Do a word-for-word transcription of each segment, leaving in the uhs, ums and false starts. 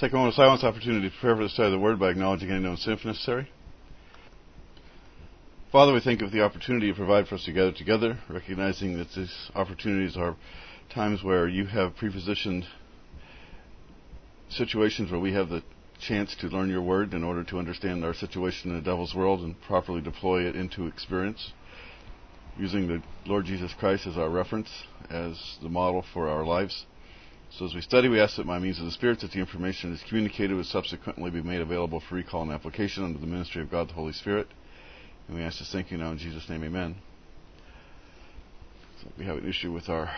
Take a moment of silence, opportunity to prepare for the study of the Word by acknowledging any known sin if necessary. Father, we thank you for the opportunity you provide for us to gather together, recognizing that these opportunities are times where you have prepositioned situations where we have the chance to learn your Word in order to understand our situation in the devil's world and properly deploy it into experience, using the Lord Jesus Christ as our reference, as the model for our lives. So as we study, we ask that by means of the Spirit that the information is communicated will subsequently be made available for recall and application under the ministry of God the Holy Spirit. And we ask this thank you now in Jesus' name, amen. So we have an issue with our...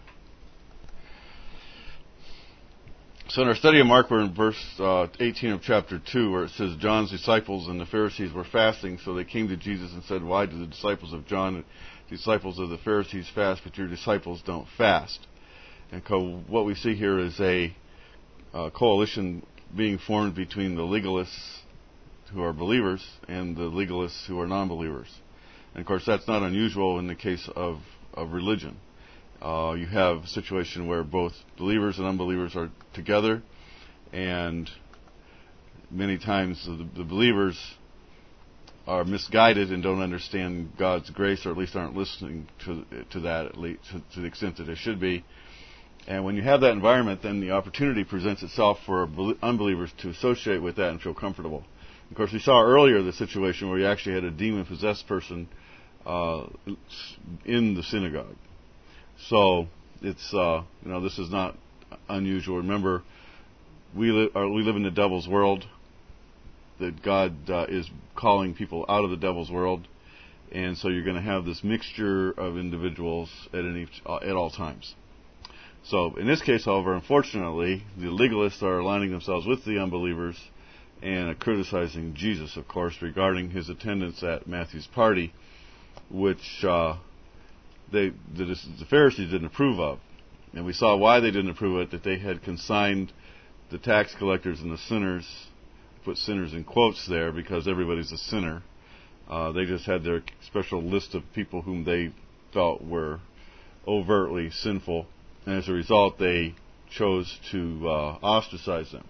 So in our study of Mark, we're in verse uh, eighteen of chapter two, where it says, John's disciples and the Pharisees were fasting, so they came to Jesus and said, why do the disciples of John and disciples of the Pharisees fast, but your disciples don't fast? And co- what we see here is a uh, coalition being formed between the legalists who are believers and the legalists who are non-believers. And of course, that's not unusual in the case of, of religion. Uh, you have a situation where both believers and unbelievers are together, and many times the, the believers are misguided and don't understand God's grace, or at least aren't listening to to that at least to, to the extent that they should be. And when you have that environment, then the opportunity presents itself for unbelievers to associate with that and feel comfortable. Of course, we saw earlier the situation where you actually had a demon-possessed person uh, in the synagogue. So it's uh, you know this is not unusual. Remember, we li- are, we live in the devil's world. That God uh, is calling people out of the devil's world, and so you're going to have this mixture of individuals at any uh, at all times. So in this case, however, unfortunately, the legalists are aligning themselves with the unbelievers and are criticizing Jesus, of course, regarding his attendance at Matthew's party, which uh, they the, the Pharisees didn't approve of. And we saw why they didn't approve of it, that they had consigned the tax collectors and the sinners, put sinners in quotes there because everybody's a sinner. Uh, they just had their special list of people whom they felt were overtly sinful. And as a result, they chose to uh, ostracize them.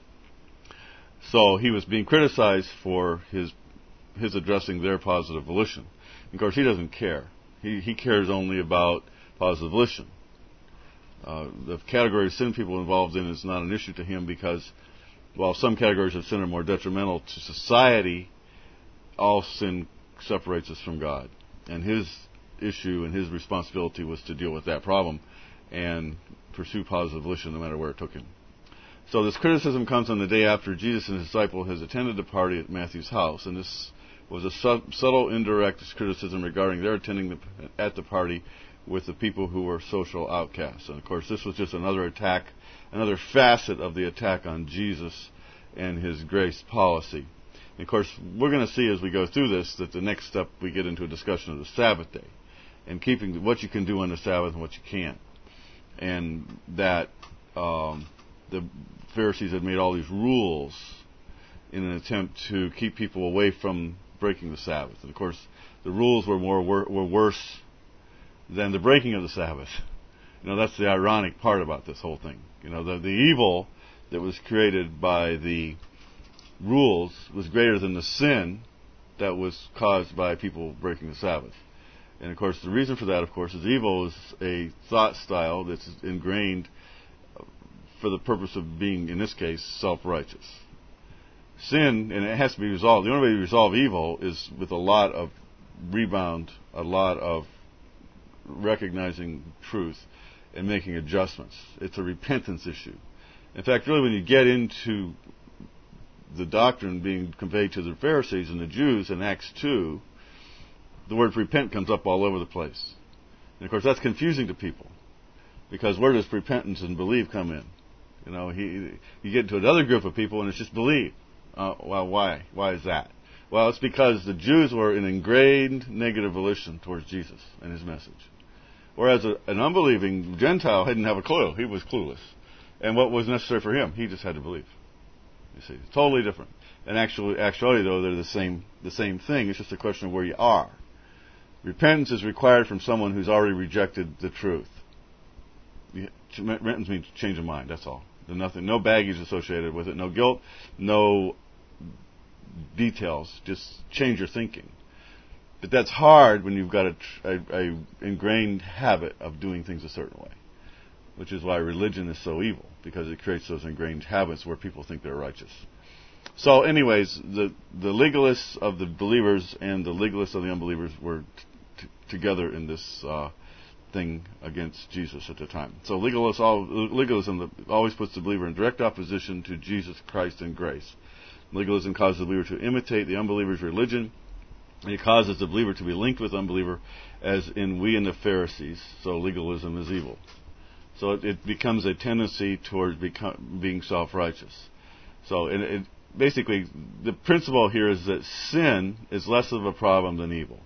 So he was being criticized for his his addressing their positive volition. And of course, he doesn't care. He he cares only about positive volition. Uh, the category of sin people involved in is not an issue to him because, while some categories of sin are more detrimental to society, all sin separates us from God. And his issue and his responsibility was to deal with that problem and pursue positive volition no matter where it took him. So this criticism comes on the day after Jesus and his disciple has attended a party at Matthew's house, and this was a sub- subtle, indirect criticism regarding their attending the, at the party with the people who were social outcasts. And of course, this was just another attack, another facet of the attack on Jesus and his grace policy. And of course, we're going to see as we go through this that the next step we get into a discussion of the Sabbath day and keeping what you can do on the Sabbath and what you can't. And that um, the Pharisees had made all these rules in an attempt to keep people away from breaking the Sabbath. And of course, the rules were more wor- were worse than the breaking of the Sabbath. You know, that's the ironic part about this whole thing. You know, the, the evil that was created by the rules was greater than the sin that was caused by people breaking the Sabbath. And of course, the reason for that, of course, is evil is a thought style that's ingrained for the purpose of being, in this case, self-righteous. Sin, and it has to be resolved. The only way to resolve evil is with a lot of rebound, a lot of recognizing truth and making adjustments. It's a repentance issue. In fact, really, when you get into the doctrine being conveyed to the Pharisees and the Jews in Acts two, the word repent comes up all over the place. And of course, that's confusing to people because where does repentance and believe come in? You know, he, you get into another group of people and it's just believe. Uh, well, why? Why is that? Well, it's because the Jews were in ingrained negative volition towards Jesus and his message. Whereas a, an unbelieving Gentile didn't have a clue. He was clueless. And what was necessary for him? He just had to believe. You see, it's totally different. And actually, actually, though, they're the same the same thing. It's just a question of where you are. Repentance is required from someone who's already rejected the truth. Repentance means change of mind, that's all. There's nothing, no baggage associated with it, no guilt, no details. Just change your thinking. But that's hard when you've got a, a, a ingrained habit of doing things a certain way, which is why religion is so evil, because it creates those ingrained habits where people think they're righteous. So anyways, the, the legalists of the believers and the legalists of the unbelievers were t- t- together in this uh, thing against Jesus at the time. So legalists, all, legalism always puts the believer in direct opposition to Jesus Christ and grace. Legalism causes the believer to imitate the unbeliever's religion, and it causes the believer to be linked with unbeliever, as in we and the Pharisees. So legalism is evil. So it, it becomes a tendency towards become, being self-righteous. So it, it, basically, the principle here is that sin is less of a problem than evil,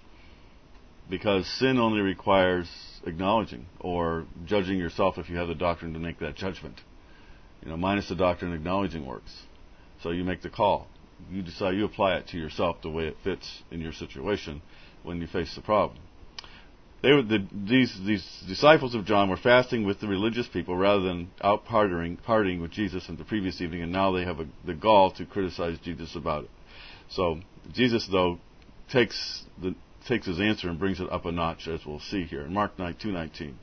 because sin only requires acknowledging or judging yourself if you have the doctrine to make that judgment. You know, minus the doctrine, acknowledging works. So you make the call. You decide, you apply it to yourself the way it fits in your situation when you face the problem. They were the, these these disciples of John were fasting with the religious people rather than out partying, partying with Jesus in the previous evening, and now they have a, the gall to criticize Jesus about it. So Jesus, though, takes the takes his answer and brings it up a notch, as we'll see here in Mark two nineteen.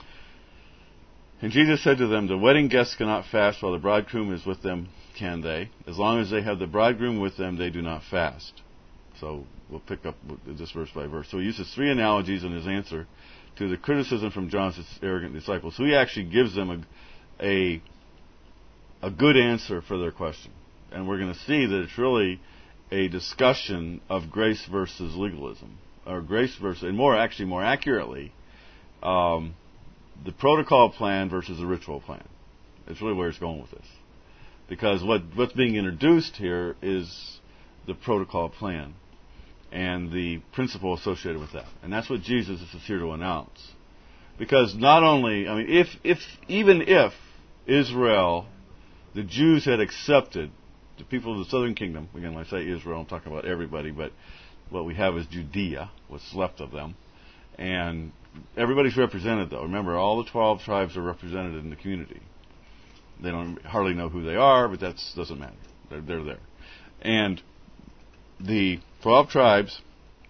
And Jesus said to them, "The wedding guests cannot fast while the bridegroom is with them, can they? As long as they have the bridegroom with them, they do not fast." So we'll pick up this verse by verse. So he uses three analogies in his answer to the criticism from John's arrogant disciples. So he actually gives them a, a, a good answer for their question. And we're going to see that it's really a discussion of grace versus legalism, or grace versus, and more actually more accurately, um, the protocol plan versus the ritual plan. It's really where it's going with this. Because what, what's being introduced here is the protocol plan and the principle associated with that. And that's what Jesus is here to announce. Because not only, I mean, if, if, even if Israel, the Jews had accepted, the people of the southern kingdom, again, when I say Israel, I'm talking about everybody, but what we have is Judea, what's left of them. And everybody's represented, though. Remember, all the twelve tribes are represented in the community. They don't hardly know who they are, but that doesn't matter. They're, they're there. And the twelve tribes,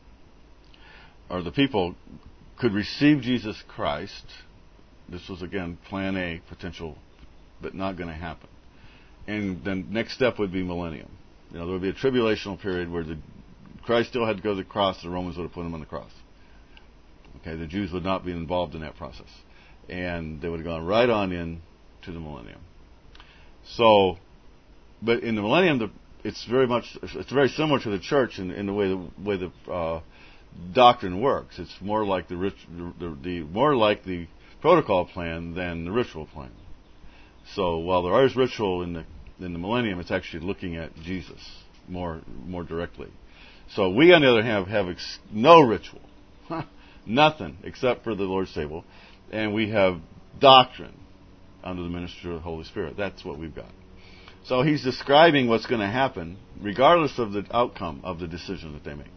or the people, could receive Jesus Christ. This was, again, plan A, potential, but not going to happen. And then next step would be millennium. You know, there would be a tribulational period where the Christ still had to go to the cross. The Romans would have put him on the cross. Okay, the Jews would not be involved in that process. And they would have gone right on in to the millennium. So, but in the millennium, the, it's very much, it's very similar to the church in, in the way the way the uh, doctrine works. It's more like the, rit, the, the more like the protocol plan than the ritual plan. So while there is ritual in the in the millennium, it's actually looking at Jesus more more directly. So we, on the other hand, have ex- no ritual, nothing except for the Lord's table, and we have doctrine under the ministry of the Holy Spirit. That's what we've got. So he's describing what's going to happen, regardless of the outcome of the decision that they make.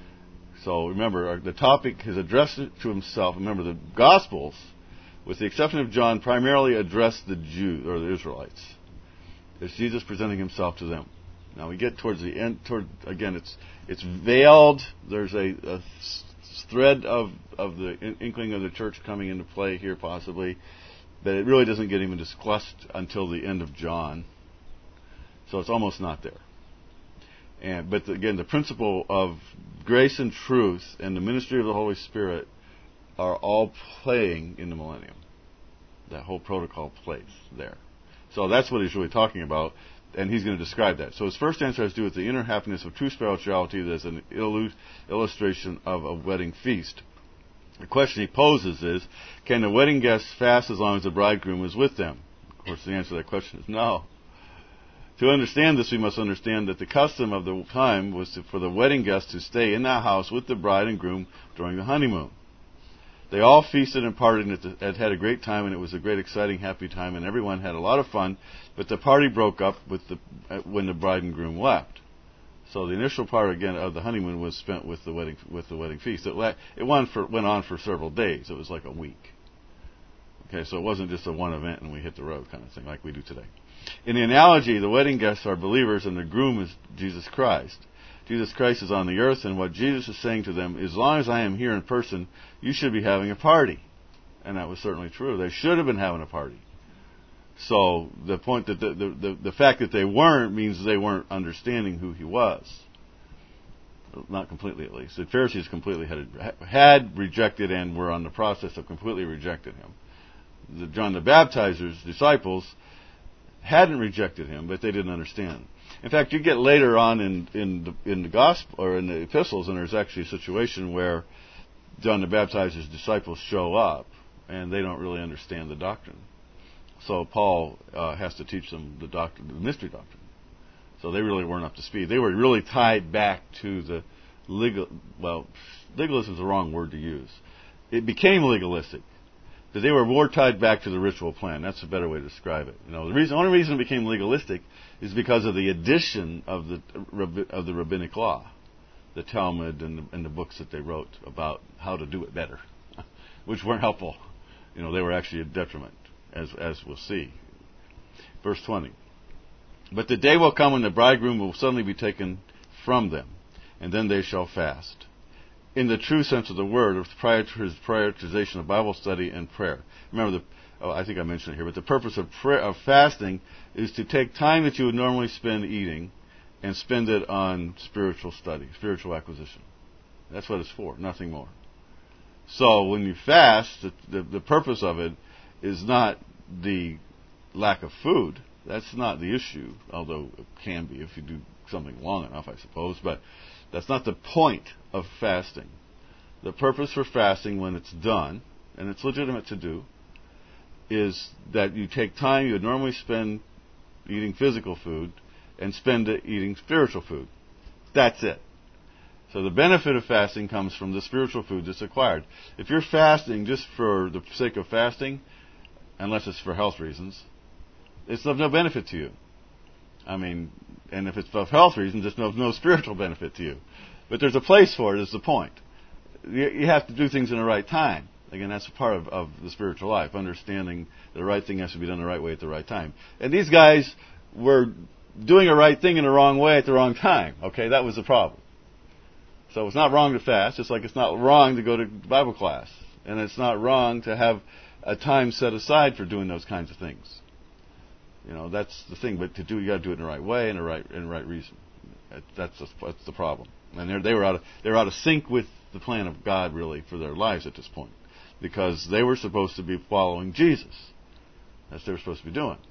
So remember, the topic is addressed to himself. Remember, the Gospels, with the exception of John, primarily address the Jews or the Israelites. It's Jesus presenting himself to them. Now we get towards the end. Toward again, it's it's veiled. There's a, a thread of of the inkling of the church coming into play here, possibly, but it really doesn't get even discussed until the end of John. So it's almost not there. And but the, again, the principle of grace and truth and the ministry of the Holy Spirit are all playing in the millennium. That whole protocol plays there. So that's what he's really talking about, and he's going to describe that. So his first answer has to do with the inner happiness of true spirituality that's an illu- illustration of a wedding feast. The question he poses is, can the wedding guests fast as long as the bridegroom is with them? Of course, the answer to that question is no. To understand this, we must understand that the custom of the time was to, for the wedding guests to stay in that house with the bride and groom during the honeymoon. They all feasted and partied and had had a great time, and it was a great, exciting, happy time, and everyone had a lot of fun. But the party broke up with the when the bride and groom left. So the initial part again of the honeymoon was spent with the wedding with the wedding feast. It, it went for went on for several days. It was like a week. Okay, so it wasn't just a one event and we hit the road kind of thing like we do today. In the analogy, the wedding guests are believers and the groom is Jesus Christ. Jesus Christ is on the earth, and what Jesus is saying to them, as long as I am here in person, you should be having a party. And that was certainly true. They should have been having a party. So the point that the, the, the, the fact that they weren't means they weren't understanding who he was. Not completely, at least. The Pharisees completely had, had rejected and were on the process of completely rejecting him. The John the Baptizer's disciples hadn't rejected him, but they didn't understand. In fact, you get later on in, in, the, in the gospel or in the epistles, and there's actually a situation where John the Baptizer's disciples show up, and they don't really understand the doctrine. So Paul uh, has to teach them the doctrine, the mystery doctrine. So they really weren't up to speed. They were really tied back to the legal. Well, legalism is the wrong word to use. It became legalistic. But they were more tied back to the ritual plan. That's a better way to describe it. You know, the reason, only reason it became legalistic is because of the addition of the of the rabbinic law, the Talmud and the, and the books that they wrote about how to do it better, which weren't helpful. You know, they were actually a detriment, as as we'll see. Verse twenty. But the day will come when the bridegroom will suddenly be taken from them, and then they shall fast. In the true sense of the word, of his prioritization of Bible study and prayer. Remember, the, oh, I think I mentioned it here, but the purpose of, prayer, of fasting is to take time that you would normally spend eating and spend it on spiritual study, spiritual acquisition. That's what it's for, nothing more. So when you fast, the, the, the purpose of it is not the lack of food. That's not the issue, although it can be if you do something long enough, I suppose. But that's not the point of fasting. The purpose for fasting, when it's done, and it's legitimate to do, is that you take time you would normally spend eating physical food and spend it eating spiritual food. That's it. So the benefit of fasting comes from the spiritual food that's acquired. If you're fasting just for the sake of fasting, unless it's for health reasons, it's of no benefit to you. I mean, and if it's for health reasons, it's of no spiritual benefit to you. But there's a place for it, is the point. You, you have to do things in the right time. Again, that's a part of, of the spiritual life, understanding the right thing has to be done the right way at the right time. And these guys were doing a right thing in the wrong way at the wrong time. Okay, that was the problem. So it's not wrong to fast, just like it's not wrong to go to Bible class. And it's not wrong to have a time set aside for doing those kinds of things. You know, that's the thing. But to do, you got to do it in the right way and the right in the right reason. That, that's the, that's the problem. And they were out of they were out of sync with the plan of God, really, for their lives at this point, because they were supposed to be following Jesus. That's what they were supposed to be doing.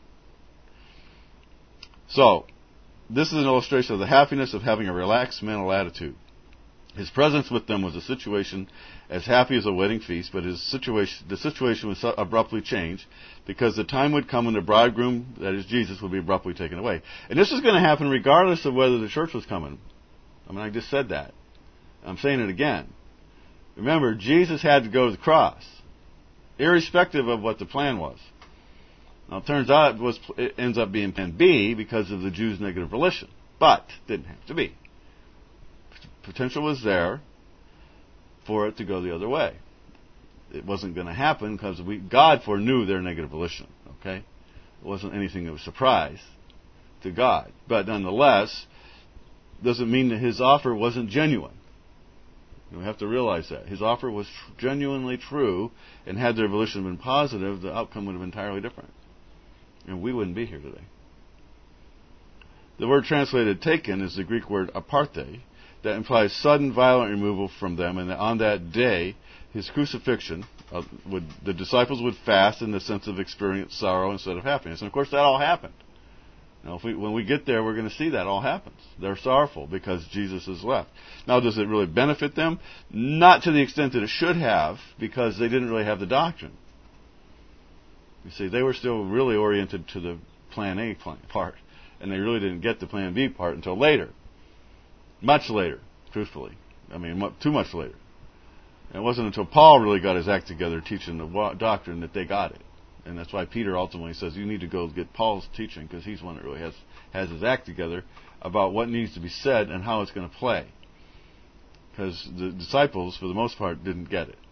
So, this is an illustration of the happiness of having a relaxed mental attitude. His presence with them was a situation as happy as a wedding feast, but his situation, the situation was abruptly changed because the time would come when the bridegroom, that is Jesus, would be abruptly taken away. And this is going to happen regardless of whether the church was coming. I mean, I just said that. I'm saying it again. Remember, Jesus had to go to the cross, irrespective of what the plan was. Now, it turns out it, was, it ends up being plan B because of the Jews' negative volition, but it didn't have to be. Potential was there for it to go the other way. It wasn't going to happen because we, God foreknew their negative volition. Okay, it wasn't anything of a surprise to God, but nonetheless, doesn't mean that His offer wasn't genuine. We have to realize that His offer was tr- genuinely true, and had their volition been positive, the outcome would have been entirely different, and we wouldn't be here today. The word translated "taken" is the Greek word aparte, that implies sudden, violent removal from them, and that on that day, his crucifixion, uh, would, the disciples would fast in the sense of experience sorrow instead of happiness. And of course, that all happened. Now, if we, when we get there, we're going to see that all happens. They're sorrowful because Jesus has left. Now, does it really benefit them? Not to the extent that it should have, because they didn't really have the doctrine. You see, they were still really oriented to the Plan A part, and they really didn't get the Plan B part until later. Much later, truthfully. I mean, too much later. And it wasn't until Paul really got his act together teaching the doctrine that they got it. And that's why Peter ultimately says, you need to go get Paul's teaching, because he's one that really has, has his act together about what needs to be said and how it's going to play. Because the disciples, for the most part, didn't get it.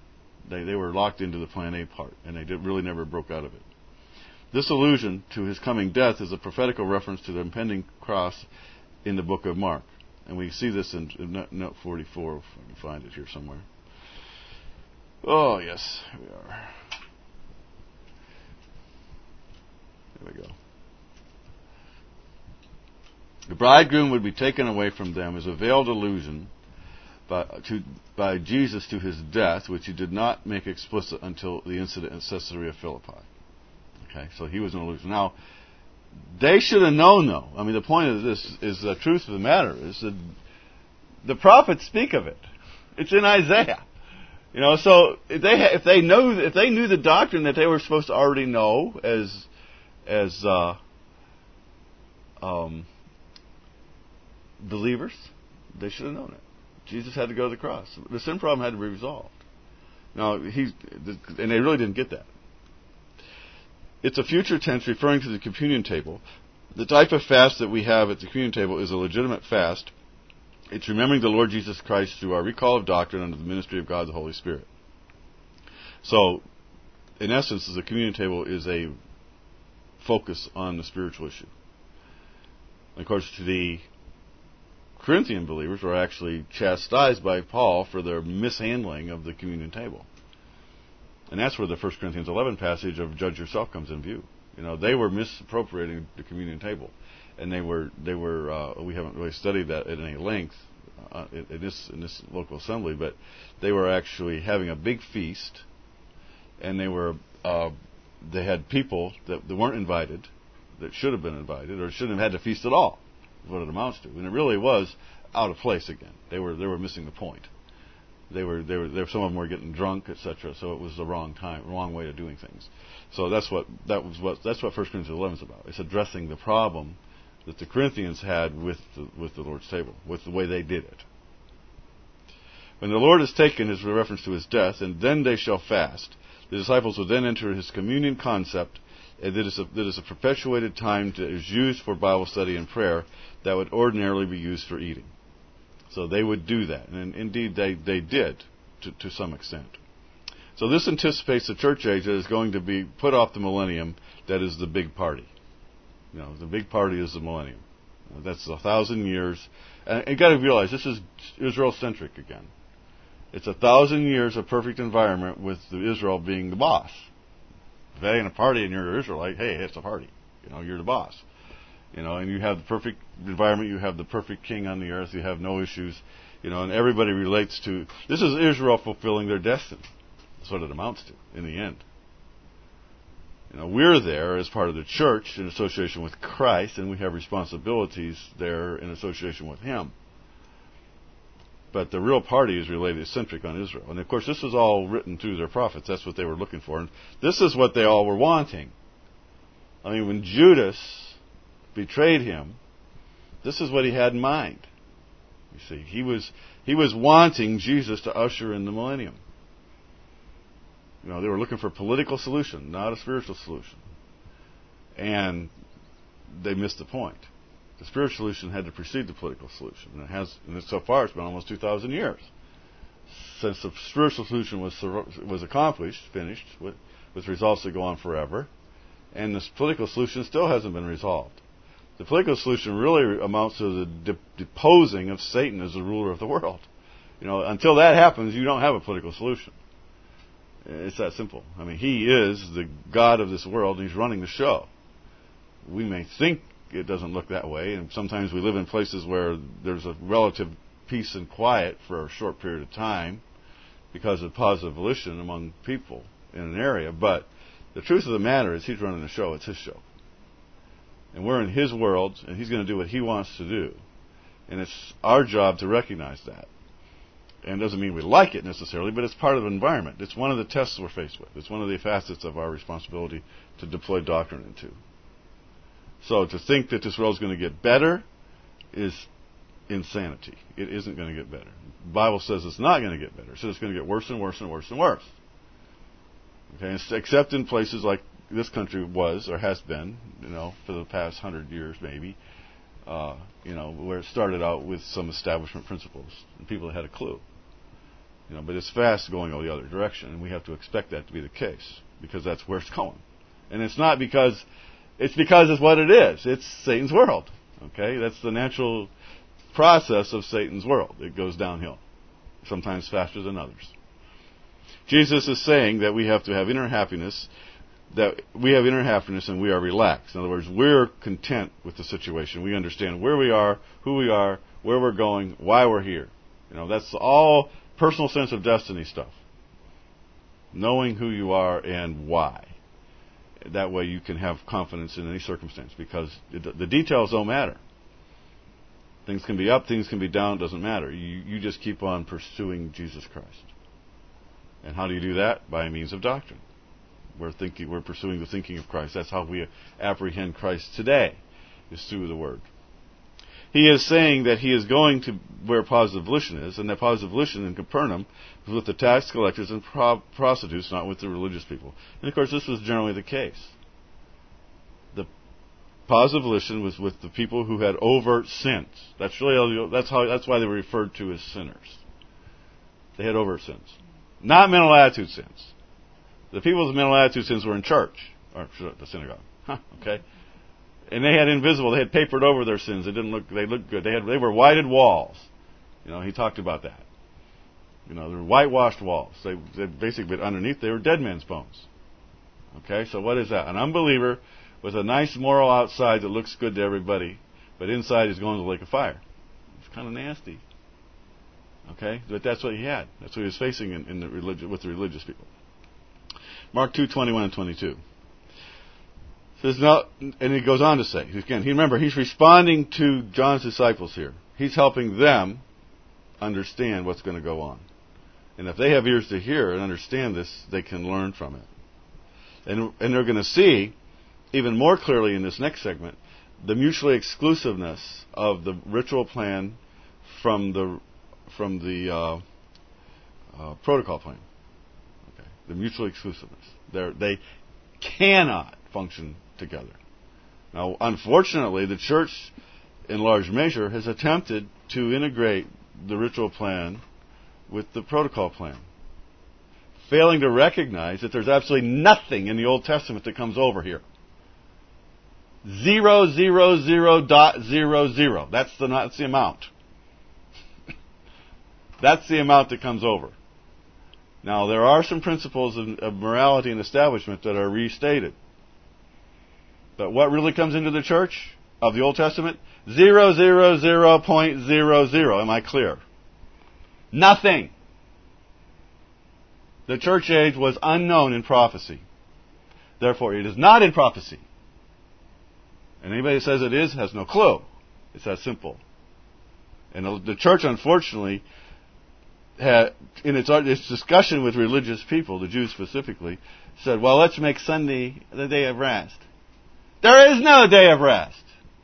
They they were locked into the plan A part, and they did, really never broke out of it. This allusion to his coming death is a prophetical reference to the impending cross in the book of Mark. And we see this in, in note forty-four, if I can find it here somewhere. Oh, yes, here we are. There we go. The bridegroom would be taken away from them as a veiled allusion by, to, by Jesus to his death, which he did not make explicit until the incident in Caesarea Philippi. Okay, so he was an illusion. Now, they should have known, though. I mean, the point of this is the truth of the matter is that the prophets speak of it. It's in Isaiah. You know, so if they if they know if they knew the doctrine that they were supposed to already know as as uh, um, believers, they should have known it. Jesus had to go to the cross. The sin problem had to be resolved. Now, he's and they really didn't get that. It's a future tense referring to the communion table. The type of fast that we have at the communion table is a legitimate fast. It's remembering the Lord Jesus Christ through our recall of doctrine under the ministry of God the Holy Spirit. So, in essence, the communion table is a focus on the spiritual issue. And of course, to the Corinthian believers were actually chastised by Paul for their mishandling of the communion table. And that's where the First Corinthians eleven passage of judge yourself comes in view. You know, they were misappropriating the communion table, and they were they were uh, we haven't really studied that at any length uh, in, in this in this local assembly, but they were actually having a big feast, and they were uh, they had people that, that weren't invited, that should have been invited, or shouldn't have had the feast at all. Is what it amounts to, and it really was out of place again. They were they were missing the point. They were, they were, they were, some of them were getting drunk, et cetera. So it was the wrong time, wrong way of doing things. So that's what that was. What that's what First Corinthians eleven is about. It's addressing the problem that the Corinthians had with the, with the Lord's table, with the way they did it. When the Lord is taken, is a reference to his death, and then they shall fast. The disciples will then enter his communion concept, and that is a, that is a perpetuated time that is used for Bible study and prayer that would ordinarily be used for eating. So they would do that, and indeed they, they did to, to some extent. So this anticipates the church age that is going to be put off the millennium, that is the big party. You know, the big party is the millennium. That's a thousand years. And you got to realize this is Israel-centric again. It's a thousand years of perfect environment with the Israel being the boss. If that ain't a party and you're an Israelite, hey, it's a party. You know, you're the boss. You know, and you have the perfect environment, you have the perfect king on the earth, you have no issues, you know, and everybody relates to, this is Israel fulfilling their destiny. That's what it amounts to, in the end. You know, we're there as part of the church in association with Christ, and we have responsibilities there in association with him. But the real party is related, centric on Israel. And of course, this was all written through their prophets. That's what they were looking for. And this is what they all were wanting. I mean, when Judas betrayed him, this is what he had in mind. You see, he was he was wanting Jesus to usher in the millennium. You know, they were looking for a political solution, not a spiritual solution. And they missed the point. The spiritual solution had to precede the political solution. And it has, and so far it's been almost two thousand years since the spiritual solution was was accomplished, finished, with, with results that go on forever. And this political solution still hasn't been resolved. The political solution really amounts to the de- deposing of Satan as the ruler of the world. You know, until that happens, you don't have a political solution. It's that simple. I mean, he is the God of this world, and he's running the show. We may think it doesn't look that way, and sometimes we live in places where there's a relative peace and quiet for a short period of time because of positive volition among people in an area, but the truth of the matter is he's running the show. It's his show. And we're in his world, and he's going to do what he wants to do. And it's our job to recognize that. And it doesn't mean we like it necessarily, but it's part of the environment. It's one of the tests we're faced with. It's one of the facets of our responsibility to deploy doctrine into. So to think that this world's going to get better is insanity. It isn't going to get better. The Bible says it's not going to get better. It says it's going to get worse and worse and worse and worse. Okay, except in places like this country was or has been, you know, for the past hundred years maybe, uh, you know, where it started out with some establishment principles and people that had a clue. You know, but it's fast going all the other direction, and we have to expect that to be the case because that's where it's going. And it's not because it's because it's what it is. It's Satan's world. Okay, that's the natural process of Satan's world. It goes downhill, sometimes faster than others. Jesus is saying that we have to have inner happiness, that we have inner happiness and we are relaxed. In other words, we're content with the situation. We understand where we are, who we are, where we're going, why we're here. You know, that's all personal sense of destiny stuff. Knowing who you are and why. That way you can have confidence in any circumstance because it, the details don't matter. Things can be up, things can be down, it doesn't matter. You, you just keep on pursuing Jesus Christ. And how do you do that? By means of doctrine. We're thinking, we're pursuing the thinking of Christ. That's how we apprehend Christ today, is through the Word. He is saying that he is going to where positive volition is, and that positive volition in Capernaum was with the tax collectors and pro- prostitutes, not with the religious people. And of course, this was generally the case. The positive volition was with the people who had overt sins. That's really that's how that's why they were referred to as sinners. They had overt sins, not mental attitude sins. The people with mental attitude sins were in church or the synagogue. Huh, okay. And they had invisible. They had papered over their sins. They didn't look. They looked good. They had. They were whited walls. You know, he talked about that. You know, they were whitewashed walls. They, they basically, but underneath, they were dead men's bones. Okay, so what is that? An unbeliever with a nice moral outside that looks good to everybody, but inside is going to the lake of fire. It's kind of nasty. Okay, but that's what he had. That's what he was facing in, in the religion with the religious people. Mark two twenty-one and twenty-two. Says no, and he goes on to say, again, he remember he's responding to John's disciples here. He's helping them understand what's going to go on, and if they have ears to hear and understand this, they can learn from it. And and they're going to see even more clearly in this next segment the mutually exclusiveness of the ritual plan from the from the uh, uh, protocol plan. Okay, the mutual exclusiveness. They're, they cannot function together. Now, unfortunately, the church, in large measure, has attempted to integrate the ritual plan with the protocol plan, failing to recognize that there's absolutely nothing in the Old Testament that comes over here. Zero, zero, zero, dot, zero, zero. That's the, that's the amount. That's the amount that comes over. Now, there are some principles of, of morality and establishment that are restated. But what really comes into the church of the Old Testament? Zero, zero, zero point zero zero. Am I clear? Nothing. The church age was unknown in prophecy. Therefore, it is not in prophecy. And anybody that says it is has no clue. It's that simple. And the church, unfortunately, had, in its, its discussion with religious people, the Jews specifically, said, well, let's make Sunday the day of rest. There is no day of rest.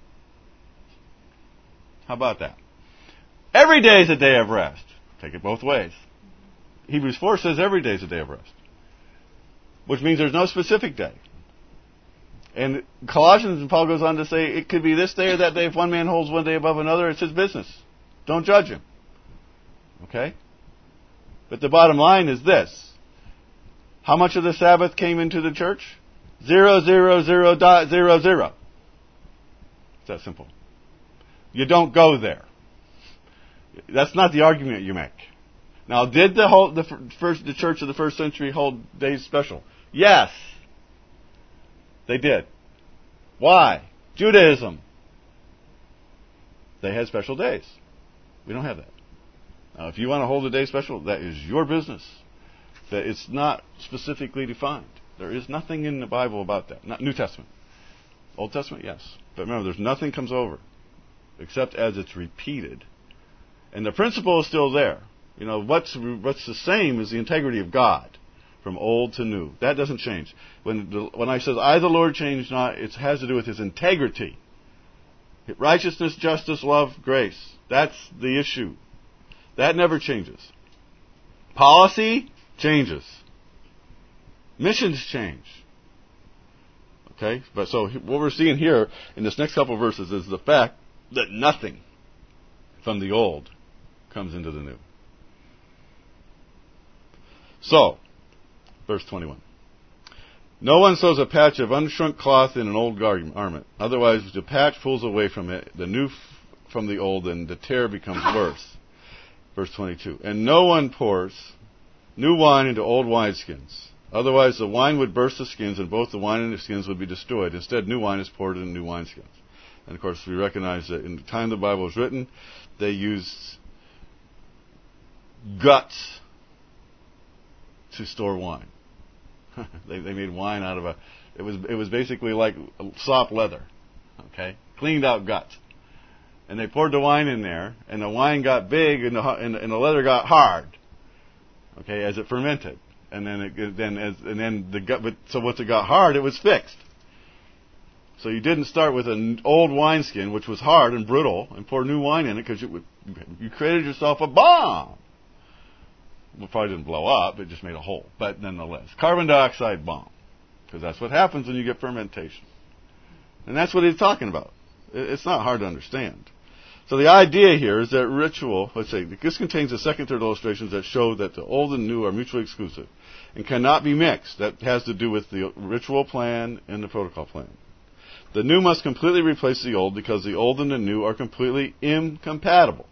How about that? Every day is a day of rest. Take it both ways. Hebrews four says every day is a day of rest, which means there's no specific day. And Colossians, and Paul goes on to say, it could be this day or that day. If one man holds one day above another, it's his business. Don't judge him. Okay? But the bottom line is this. How much of the Sabbath came into the church? Zero, zero, zero, dot, zero, zero. It's that simple. You don't go there. That's not the argument you make. Now, did the whole, the first, the church of the first century hold days special? Yes. They did. Why? Judaism. They had special days. We don't have that. Now, if you want to hold a day special, that is your business. That it's not specifically defined. There is nothing in the Bible about that. Not New Testament. Old Testament, yes. But remember, there's nothing comes over except as it's repeated. And the principle is still there. You know, what's what's the same is the integrity of God from old to new. That doesn't change. When the, when I says, I the Lord change not, it has to do with His integrity. Righteousness, justice, love, grace. That's the issue. That never changes. Policy changes. Missions change. Okay? But so what we're seeing here in this next couple of verses is the fact that nothing from the old comes into the new. So, verse twenty-one. No one sews a patch of unshrunk cloth in an old garment. Otherwise, the patch pulls away from it, the new f- from the old, and the tear becomes worse. Verse twenty-two. And no one pours new wine into old wineskins. Otherwise, the wine would burst the skins, and both the wine and the skins would be destroyed. Instead, new wine is poured in new wineskins. And, of course, we recognize that in the time the Bible was written, they used guts to store wine. they, they made wine out of a... It was it was basically like soft leather, okay? Cleaned out guts. And they poured the wine in there, and the wine got big, and the, and, and the leather got hard, okay, as it fermented. And then, it, then, as, and then the gut. But so once it got hard, it was fixed. So you didn't start with an old wineskin, which was hard and brittle, and pour new wine in it because you you created yourself a bomb. Well, probably didn't blow up; it just made a hole. But nonetheless, carbon dioxide bomb, because that's what happens when you get fermentation. And that's what he's talking about. It's not hard to understand. So the idea here is that ritual, let's say, this contains the second, third illustrations that show that the old and new are mutually exclusive and cannot be mixed. That has to do with the ritual plan and the protocol plan. The new must completely replace the old because the old and the new are completely incompatible.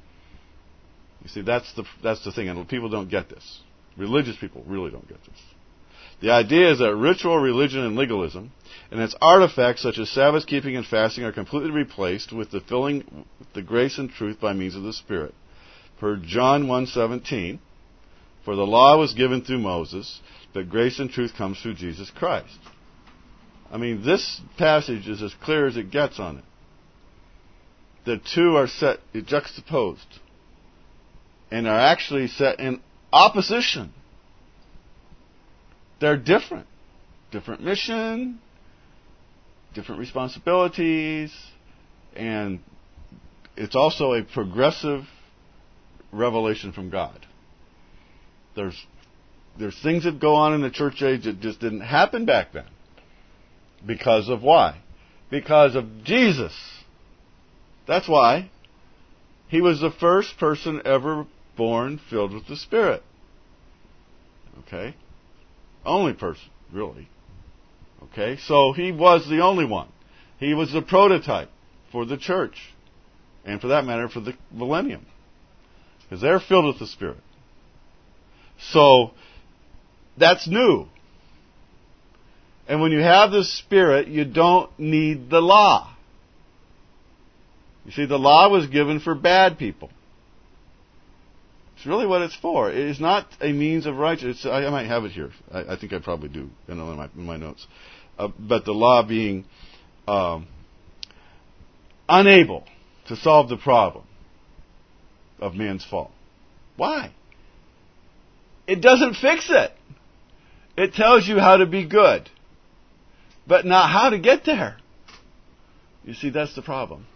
You see, that's the that's the thing, and people don't get this. Religious people really don't get this. The idea is that ritual, religion, and legalism, and its artifacts such as Sabbath keeping and fasting, are completely replaced with the filling the grace and truth by means of the Spirit. Per John one seventeen, for the law was given through Moses, but grace and truth comes through Jesus Christ. I mean, this passage is as clear as it gets on it. The two are set juxtaposed and are actually set in opposition. They're different. Different mission, different responsibilities, and it's also a progressive revelation from God. There's there's things that go on in the church age that just didn't happen back then. Because of why? Because of Jesus. That's why. He was the first person ever born filled with the Spirit. Okay? Only person, really. Okay? So he was the only one. He was the prototype for the church. And for that matter, for the millennium. Because they're filled with the Spirit. So, that's new. And when you have the Spirit, you don't need the law. You see, the law was given for bad people. It's really what it's for. It is not a means of righteousness. I, I might have it here. I, I think I probably do in my, in my notes. Uh, but the law being um, unable to solve the problem of man's fall. Why? It doesn't fix it. It tells you how to be good, but not how to get there. You see, that's the problem.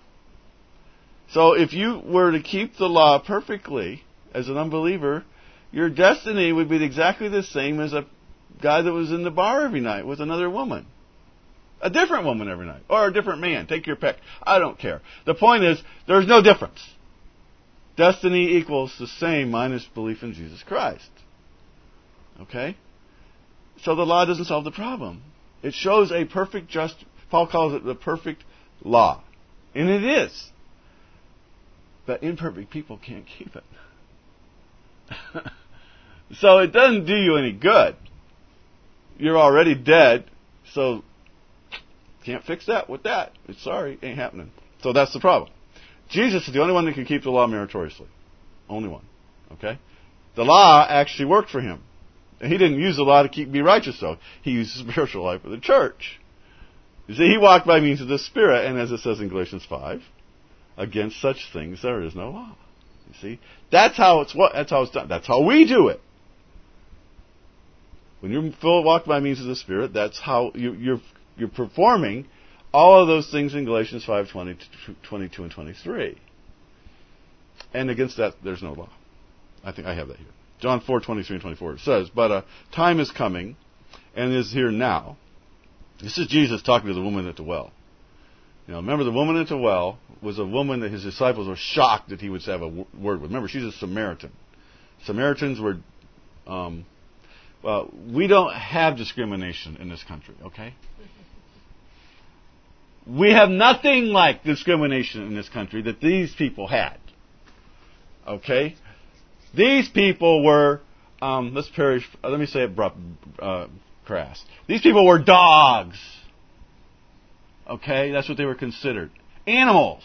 So if you were to keep the law perfectly as an unbeliever, your destiny would be exactly the same as a guy that was in the bar every night with another woman. A different woman every night. Or a different man. Take your pick. I don't care. The point is, there's no difference. Destiny equals the same minus belief in Jesus Christ. Okay? So the law doesn't solve the problem. It shows a perfect just, Paul calls it the perfect law. And it is. But imperfect people can't keep it. So it doesn't do you any good. You're already dead, so can't fix that with that. It's sorry, ain't happening. So that's the problem. Jesus is the only one that can keep the law meritoriously. Only one. Okay? The law actually worked for him. And he didn't use the law to keep be righteous, though. He used the spiritual life of the church. You see, he walked by means of the Spirit, and as it says in Galatians five, against such things there is no law. You see? That's how it's what that's how it's done. That's how we do it. When you're full walked by means of the Spirit, that's how you, you're you're performing all of those things in Galatians five, twenty, twenty-two, and twenty-three. And against that, there's no law. I think I have that here. John four, twenty-three and twenty-four. It says, but a time is coming, and is here now. This is Jesus talking to the woman at the well. You know, remember, the woman at the well was a woman that his disciples were shocked that he would have a word with. Remember, she's a Samaritan. Samaritans were um, uh, we don't have discrimination in this country, okay? We have nothing like discrimination in this country that these people had. Okay? These people were, um, let's perish, uh, let me say it uh, crass. These people were dogs. Okay? That's what they were considered. Animals.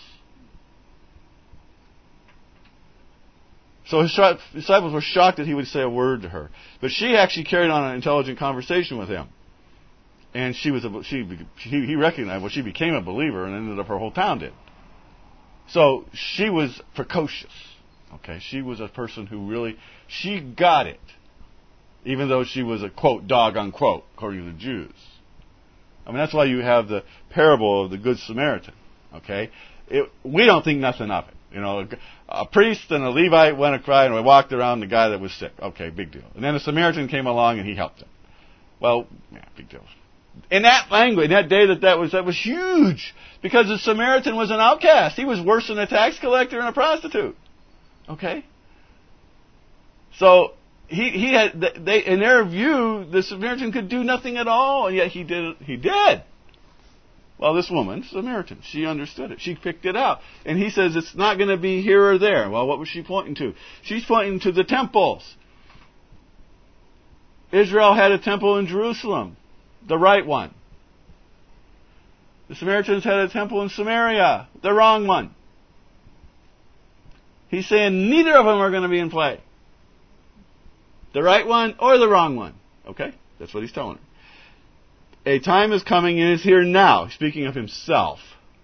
So his disciples were shocked that he would say a word to her. But she actually carried on an intelligent conversation with him. And she was a, she he, he recognized, well, she became a believer, and ended up her whole town did. So she was precocious. Okay, she was a person who really, she got it, even though she was a quote dog unquote according to the Jews. I mean, that's why you have the parable of the Good Samaritan. Okay, it, we don't think nothing of it. You know, a, a priest and a Levite went a cry and we walked around the guy that was sick. Okay, big deal. And then a Samaritan came along and he helped him. Well, yeah, big deal. In that language, in that day that that was, that was huge. Because the Samaritan was an outcast. He was worse than a tax collector and a prostitute. Okay? So, he, he had, they, in their view, the Samaritan could do nothing at all, and yet he did, he did. Well, this woman, Samaritan, she understood it. She picked it out. And he says it's not going to be here or there. Well, what was she pointing to? She's pointing to the temples. Israel had a temple in Jerusalem. The right one. The Samaritans had a temple in Samaria. The wrong one. He's saying neither of them are going to be in play. The right one or the wrong one. Okay? That's what he's telling her. A time is coming and is here now. Speaking of himself.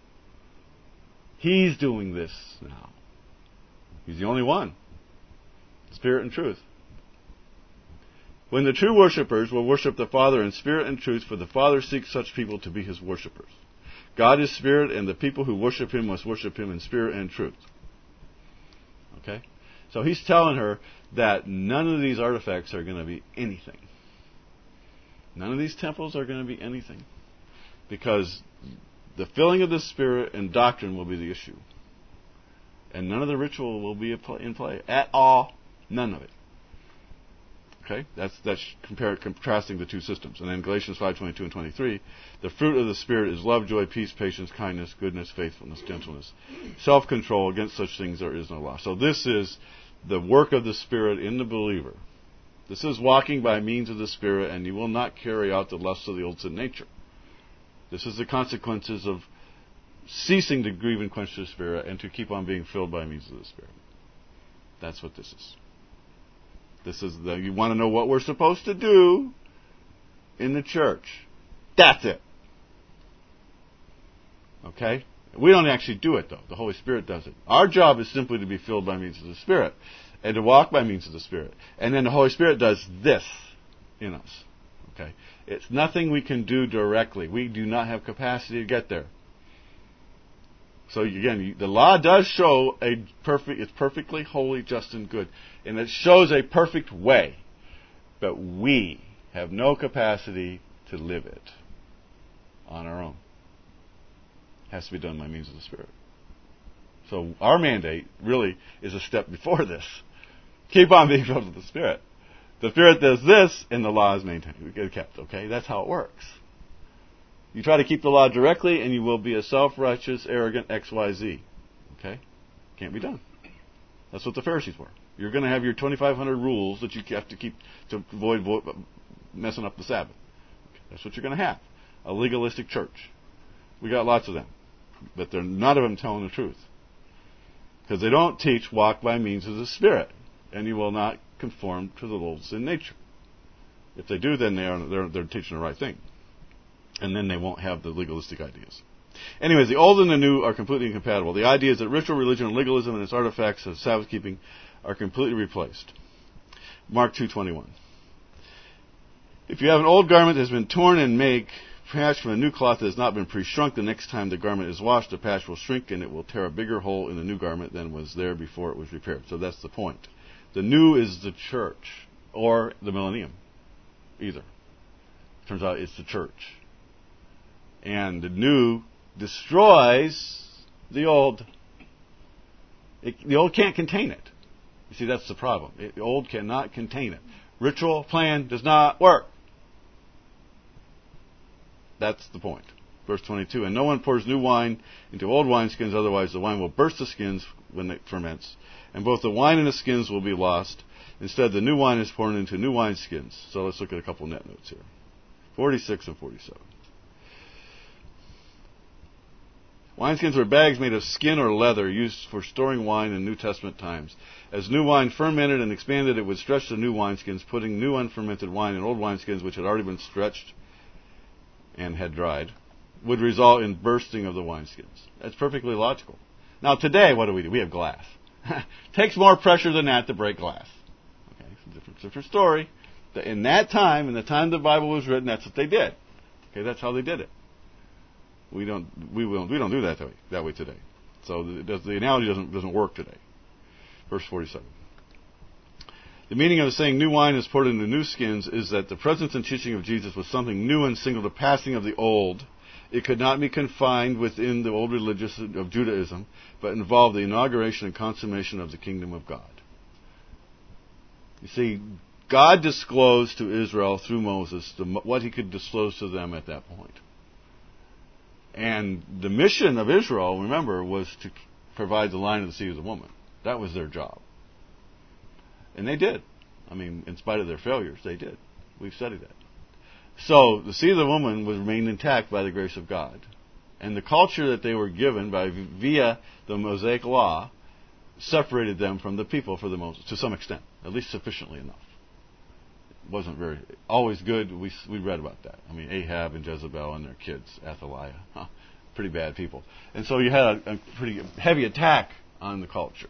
He's doing this now. He's the only one. Spirit and truth. When the true worshippers will worship the Father in spirit and truth, for the Father seeks such people to be His worshippers. God is spirit, and the people who worship Him must worship Him in spirit and truth. Okay? So He's telling her that none of these artifacts are going to be anything. None of these temples are going to be anything. Because the filling of the Spirit and doctrine will be the issue. And none of the ritual will be in play. At all. None of it. Okay, that's that's compare, contrasting the two systems. And then Galatians five twenty-two and twenty-three, the fruit of the Spirit is love, joy, peace, patience, kindness, goodness, faithfulness, gentleness, self-control. Against such things there is no law. So this is the work of the Spirit in the believer. This is walking by means of the Spirit, and you will not carry out the lusts of the old sin nature. This is the consequences of ceasing to grieve and quench the Spirit and to keep on being filled by means of the Spirit. That's what this is. This is the, you want to know what we're supposed to do in the church. That's it. Okay? We don't actually do it, though. The Holy Spirit does it. Our job is simply to be filled by means of the Spirit and to walk by means of the Spirit. And then the Holy Spirit does this in us. Okay? It's nothing we can do directly. We do not have capacity to get there. So again, the law does show a perfect, it's perfectly holy, just, and good. And it shows a perfect way. But we have no capacity to live it on our own. It has to be done by means of the Spirit. So our mandate really is a step before this. Keep on being filled with the Spirit. The Spirit does this, and the law is maintained. We get kept, okay? That's how it works. You try to keep the law directly, and you will be a self-righteous, arrogant X Y Z. Okay? Can't be done. That's what the Pharisees were. You're going to have your twenty-five hundred rules that you have to keep to avoid messing up the Sabbath. Okay. That's what you're going to have. A legalistic church. We got lots of them. But they're none of them telling the truth. Because they don't teach walk by means of the Spirit. And you will not conform to the old sin nature. If they do, then they are, they're, they're teaching the right thing. And then they won't have the legalistic ideas. Anyways, the old and the new are completely incompatible. The ideas that ritual religion and legalism and its artifacts of Sabbath keeping are completely replaced. Mark two twenty-one. If you have an old garment that has been torn and make patch from a new cloth that has not been pre-shrunk, the next time the garment is washed, the patch will shrink and it will tear a bigger hole in the new garment than was there before it was repaired. So that's the point. The new is the church or the millennium. Either. Turns out it's the church. And the new destroys the old. It, the old can't contain it. You see, that's the problem. It, the old cannot contain it. Ritual plan does not work. That's the point. Verse twenty-two, and no one pours new wine into old wineskins, otherwise the wine will burst the skins when it ferments, and both the wine and the skins will be lost. Instead, the new wine is poured into new wineskins. So let's look at a couple net notes here. forty-six and forty-seven. Wineskins were bags made of skin or leather used for storing wine in New Testament times. As new wine fermented and expanded, it would stretch the new wineskins, putting new unfermented wine in old wineskins which had already been stretched and had dried, would result in bursting of the wineskins. That's perfectly logical. Now today, what do we do? We have glass. Takes more pressure than that to break glass. Okay, it's a different, different story. In that time, in the time the Bible was written, that's what they did. Okay, that's how they did it. We don't, we will, we don't do that that way, that way today. So the, the analogy doesn't doesn't work today. Verse forty-seven. The meaning of saying new wine is poured into new skins is that the presence and teaching of Jesus was something new and single, the passing of the old. It could not be confined within the old religious of Judaism, but involved the inauguration and consummation of the kingdom of God. You see, God disclosed to Israel through Moses the, what he could disclose to them at that point. And the mission of Israel, remember, was to provide the line of the seed of the woman. That was their job. And they did. I mean, in spite of their failures, they did. We've studied that. So, the seed of the woman was remained intact by the grace of God. And the culture that they were given by via the Mosaic law separated them from the people for the most, to some extent, at least sufficiently enough. It wasn't very, always good. We, we read about that. I mean, Ahab and Jezebel and their kids, Athaliah. Huh, pretty bad people. And so you had a, a pretty heavy attack on the culture.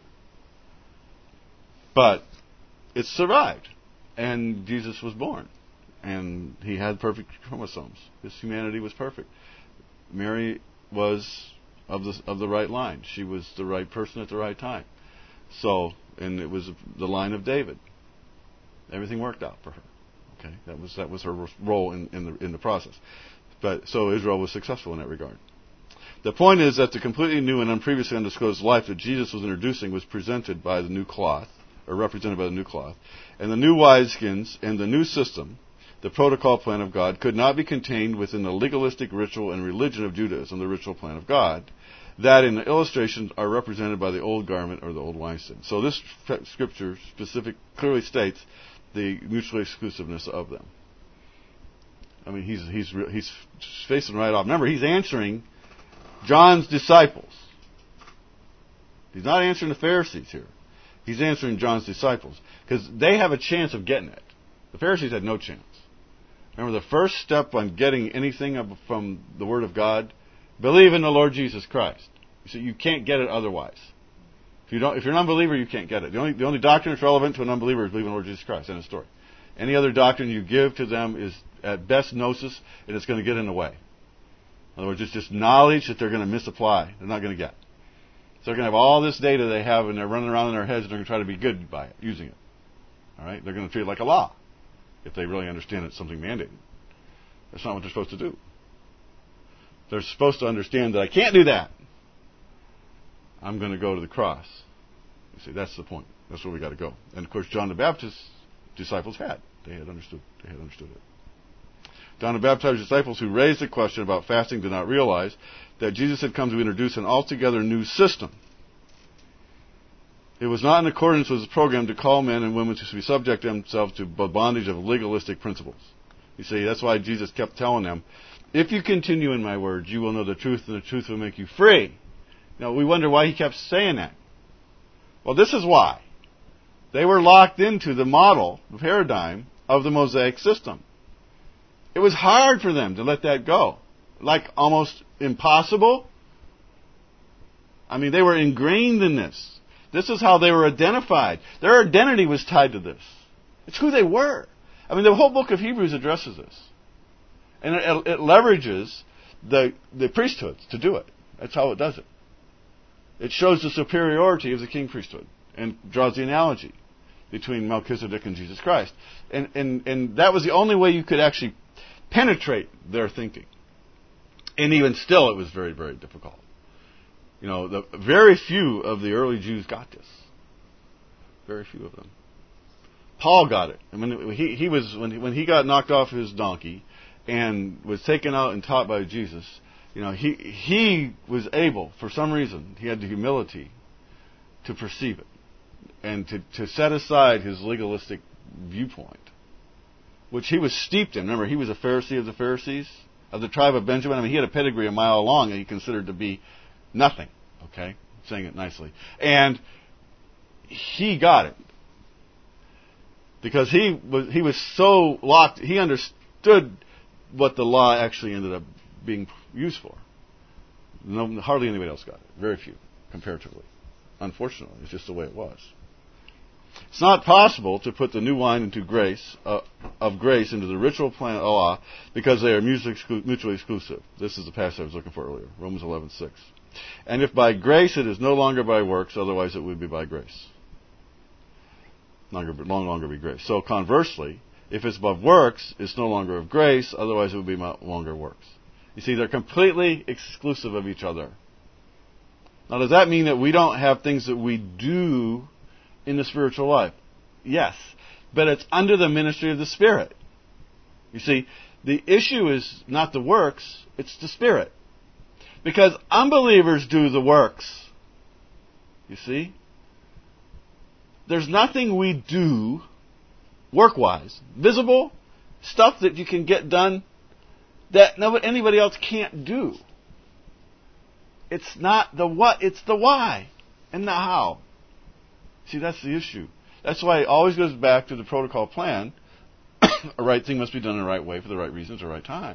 But it survived, and Jesus was born, and he had perfect chromosomes. His humanity was perfect. Mary was of the of the right line. She was the right person at the right time. So, and it was the line of David. Everything worked out for her. Okay, that was that was her role in, in the in the process. But so Israel was successful in that regard. The point is that the completely new and unpreviously undisclosed life that Jesus was introducing was presented by the new cloth, or represented by the new cloth, and the new wineskins and the new system, the protocol plan of God, could not be contained within the legalistic ritual and religion of Judaism, the ritual plan of God, that in the illustrations are represented by the old garment or the old wineskin. So this scripture specific clearly states the mutual exclusiveness of them. I mean, he's he's he's facing right off. Remember, he's answering John's disciples. He's not answering the Pharisees here. He's answering John's disciples because they have a chance of getting it. The Pharisees had no chance. Remember, the first step on getting anything from the Word of God, believe in the Lord Jesus Christ. You see, you can't get it otherwise. If you don't, if you're an unbeliever, you can't get it. The only the only doctrine that's relevant to an unbeliever is believing in the Lord Jesus Christ. End of story. Any other doctrine you give to them is at best gnosis, and it's going to get in the way. In other words, it's just knowledge that they're going to misapply. They're not going to get. So they're going to have all this data they have, and they're running around in their heads, and they're going to try to be good by it, using it. All right? They're going to treat it like a law, if they really understand it's something mandated. That's not what they're supposed to do. They're supposed to understand that I can't do that. I'm going to go to the cross. You see, that's the point. That's where we got to go. And of course, John the Baptist's disciples had. They had understood. They had understood it. John the Baptist's disciples who raised the question about fasting did not realize that Jesus had come to introduce an altogether new system. It was not in accordance with his program to call men and women to be subject themselves to the bondage of legalistic principles. You see, that's why Jesus kept telling them, if you continue in my words, you will know the truth, and the truth will make you free. Now, we wonder why he kept saying that. Well, this is why. They were locked into the model, the paradigm, of the Mosaic system. It was hard for them to let that go. Like almost impossible. I mean, they were ingrained in this. This is how they were identified. Their identity was tied to this. It's who they were. I mean, the whole book of Hebrews addresses this. And it, it leverages the, the priesthoods to do it. That's how it does it. It shows the superiority of the king priesthood and draws the analogy between Melchizedek and Jesus Christ. And, and, and that was the only way you could actually penetrate their thinking. And even still, it was very, very difficult. You know, the, very few of the early Jews got this. Very few of them. Paul got it. I mean, he, he was when he, when he got knocked off his donkey and was taken out and taught by Jesus. You know, he he was able, for some reason, he had the humility to perceive it and to, to set aside his legalistic viewpoint, which he was steeped in. Remember, he was a Pharisee of the Pharisees, of the tribe of Benjamin. I mean, he had a pedigree a mile long that he considered to be nothing. Okay? Saying it nicely. And he got it. Because he was he was so locked, he understood what the law actually ended up being used for. No, hardly anybody else got it. Very few, comparatively. Unfortunately, it's just the way it was. It's not possible to put the new wine into grace uh, of grace into the ritual plan of law because they are mutually exclusive. This is the passage I was looking for earlier, Romans eleven six. And if by grace it is no longer by works, otherwise it would be by grace. Longer, no longer be grace. So conversely, if it's above works, it's no longer of grace, otherwise it would be no longer works. You see, they're completely exclusive of each other. Now, does that mean that we don't have things that we do in the spiritual life? Yes. But it's under the ministry of the Spirit. You see, the issue is not the works, it's the Spirit. Because unbelievers do the works. You see? There's nothing we do, work-wise, visible, stuff that you can get done that nobody, anybody else can't do. It's not the what, it's the why and the how. See, that's the issue. That's why it always goes back to the protocol plan. A right thing must be done in the right way for the right reasons, the right time.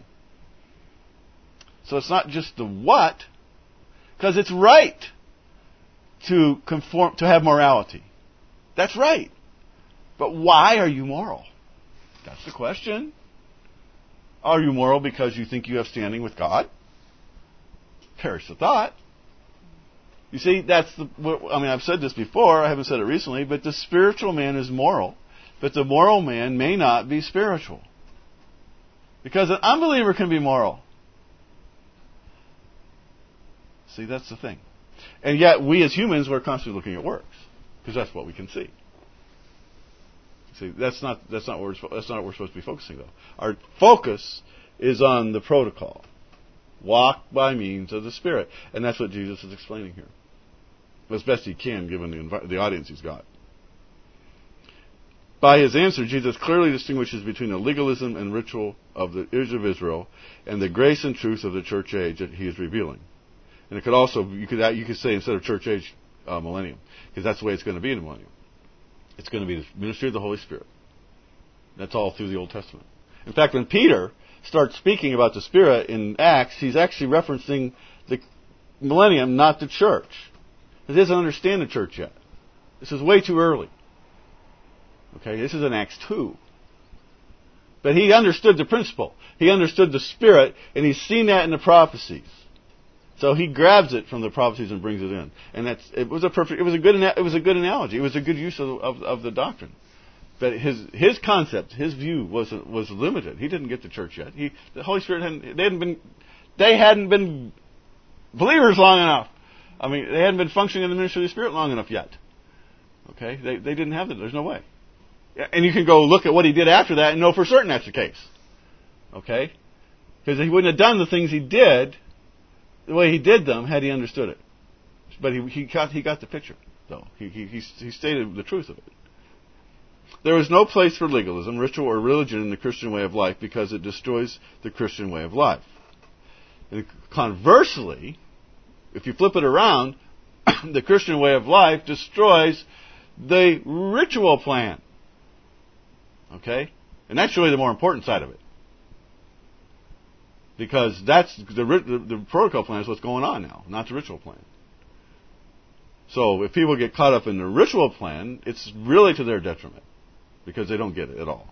So it's not just the what, because it's right to conform, to have morality. That's right. But why are you moral? That's the question. Are you moral because you think you have standing with God? Perish the thought. You see, that's the, I mean, I've said this before, I haven't said it recently, but the spiritual man is moral, but the moral man may not be spiritual. Because an unbeliever can be moral. See, that's the thing. And yet, we as humans, we're constantly looking at works, because that's what we can see. See, that's not that's not what we're, that's not what we're supposed to be focusing though. Our focus is on the protocol. Walk by means of the Spirit, and that's what Jesus is explaining here, as best he can, given the envi- the audience he's got. By his answer, Jesus clearly distinguishes between the legalism and ritual of the Israel of Israel and the grace and truth of the church age that he is revealing. And it could also you could you could say instead of church age, uh, millennium, because that's the way it's going to be in the millennium. It's going to be the ministry of the Holy Spirit. That's all through the Old Testament. In fact, when Peter starts speaking about the Spirit in Acts, he's actually referencing the millennium, not the church. He doesn't understand the church yet. This is way too early. Okay, this is in Acts two. But he understood the principle. He understood the Spirit, and he's seen that in the prophecies. So he grabs it from the prophecies and brings it in, and that's it was a perfect. It was a good. It was a good analogy. It was a good use of of, of the doctrine. But his his concept, his view was was limited. He didn't get the church yet. He the Holy Spirit hadn't. They hadn't been. They hadn't been believers long enough. I mean, they hadn't been functioning in the ministry of the Spirit long enough yet. Okay, they they didn't have it. There's no way. And you can go look at what he did after that and know for certain that's the case. Okay, because he wouldn't have done the things he did the way he did them had he understood it. But he he got he got the picture though. He he he stated the truth of it. There is no place for legalism, ritual, or religion in the Christian way of life because it destroys the Christian way of life. And conversely, if you flip it around, the Christian way of life destroys the ritual plan. Okay? And that's really the more important side of it. Because that's the, the, the protocol plan is what's going on now, not the ritual plan. So if people get caught up in the ritual plan, it's really to their detriment. Because they don't get it at all.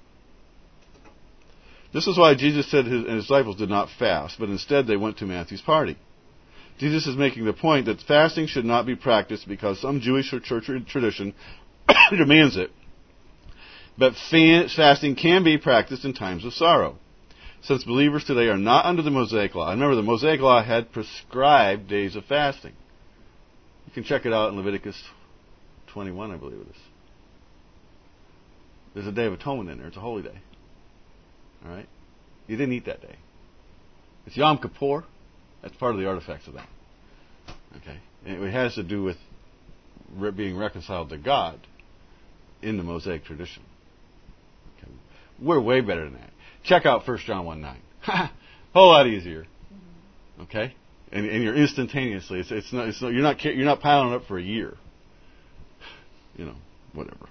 This is why Jesus said his disciples did not fast, but instead they went to Matthew's party. Jesus is making the point that fasting should not be practiced because some Jewish or church tradition demands it. But fasting can be practiced in times of sorrow. Since believers today are not under the Mosaic Law. Remember, the Mosaic Law had prescribed days of fasting. You can check it out in Leviticus twenty-one, I believe it is. There's a Day of Atonement in there. It's a holy day. All right? You didn't eat that day. It's Yom Kippur. That's part of the artifacts of that. Okay? And it has to do with re- being reconciled to God in the Mosaic tradition. Okay? We're way better than that. Check out First John one nine. Whole lot easier. Okay? And, and you're instantaneously. It's, it's not. It's not. You're not. You're not piling it up for a year. You know, whatever.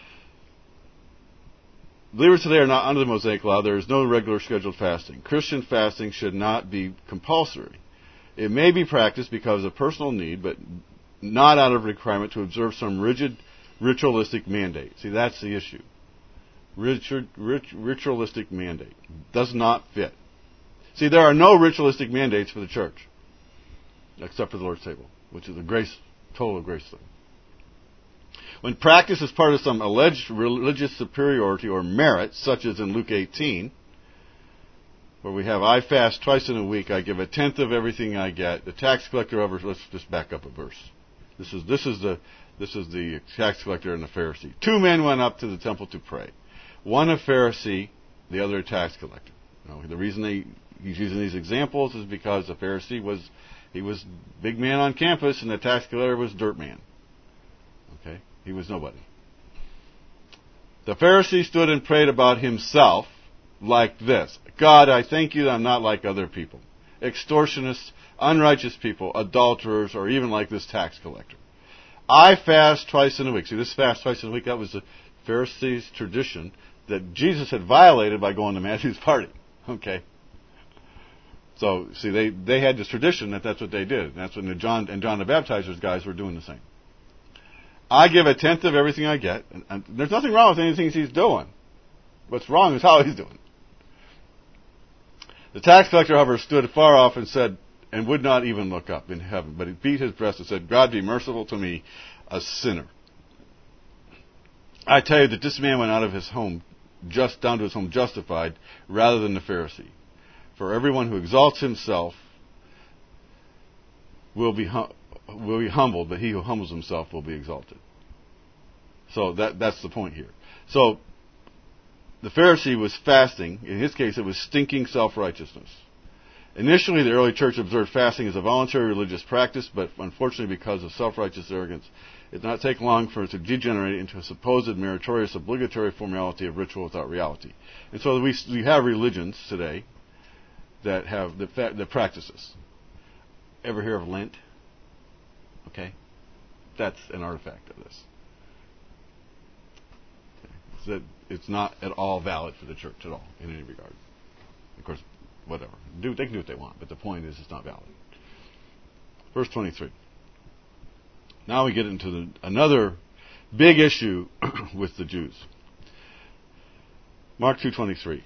Believers today are not under the Mosaic law. There is no regular scheduled fasting. Christian fasting should not be compulsory. It may be practiced because of personal need, but not out of requirement to observe some rigid ritualistic mandate. See, that's the issue. Richard, rit, ritualistic mandate does not fit. See, there are no ritualistic mandates for the church, except for the Lord's table, which is a grace, total grace thing. When practice is part of some alleged religious superiority or merit, such as in Luke eighteen, where we have, I fast twice in a week, I give a tenth of everything I get. The tax collector over, let's just back up a verse. This is this is the this is the tax collector and the Pharisee. Two men went up to the temple to pray. One a Pharisee, the other a tax collector. Now, the reason they, he's using these examples is because the Pharisee was he was big man on campus and the tax collector was dirt man. Okay? He was nobody. The Pharisee stood and prayed about himself like this. God, I thank you that I'm not like other people. Extortionists, unrighteous people, adulterers, or even like this tax collector. I fast twice in a week. See, this fast twice in a week, that was the Pharisees' tradition that Jesus had violated by going to Matthew's party. Okay? So, see, they, they had this tradition that that's what they did. And that's when the John and John the Baptizer's guys were doing the same. I give a tenth of everything I get. And, and there's nothing wrong with anything he's doing. What's wrong is how he's doing. The tax collector, however, stood far off and said, and would not even look up in heaven, but he beat his breast and said, God, be merciful to me, a sinner. I tell you that this man went out of his home, just down to his home justified, rather than the Pharisee. For everyone who exalts himself will be hum- will be humbled, but he who humbles himself will be exalted. So that that's the point here. So the Pharisee was fasting. In his case, it was stinking self-righteousness. Initially, the early church observed fasting as a voluntary religious practice, but unfortunately, because of self-righteous arrogance, it did not take long for it to degenerate into a supposed meritorious, obligatory formality of ritual without reality. And so we we have religions today that have the that practice this. Ever hear of Lent? Okay, that's an artifact of this. Okay. So that it's not at all valid for the church at all in any regard. Of course, whatever. Do they can do what they want, but the point is, it's not valid. Verse twenty-three. Now we get into the, another big issue with the Jews. Mark two twenty-three.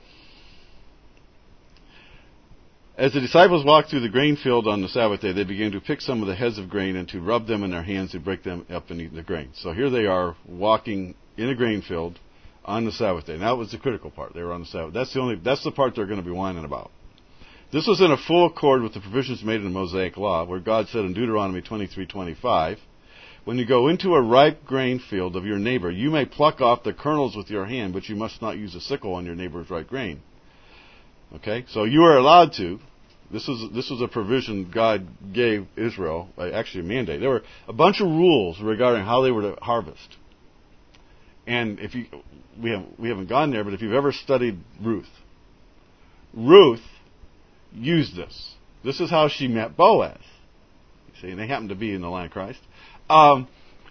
As the disciples walked through the grain field on the Sabbath day, they began to pick some of the heads of grain and to rub them in their hands to break them up and eat the grain. So here they are walking in a grain field on the Sabbath day. And that was the critical part. They were on the Sabbath. That's the only. That's the part they're going to be whining about. This was in a full accord with the provisions made in the Mosaic Law, where God said in Deuteronomy twenty-three twenty-five, "When you go into a ripe grain field of your neighbor, you may pluck off the kernels with your hand, but you must not use a sickle on your neighbor's ripe grain." Okay, so you are allowed to. This was this was a provision God gave Israel, actually a mandate. There were a bunch of rules regarding how they were to harvest. And if you we have we haven't gone there, but if you've ever studied Ruth, Ruth used this. This is how she met Boaz. You see, and they happened to be in the line of Christ. Um,